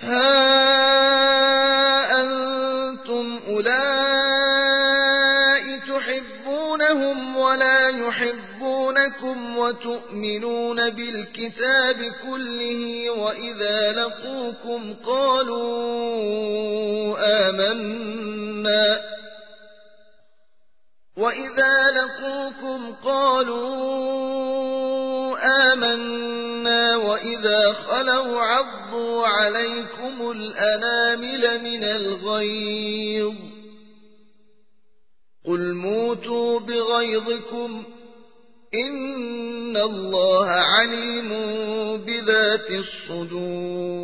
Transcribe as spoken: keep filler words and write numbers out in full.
ها أنتم أولئك تحبونهم ولا يحبونكم وتؤمنون بالكتاب كله وإذا لقوكم قالوا آمنا وإذا لقوكم قالوا آمنا وإذا خلوا عضوا عليكم الأنامل من الغيظ قل موتوا بغيظكم إن الله عليم بذات الصدور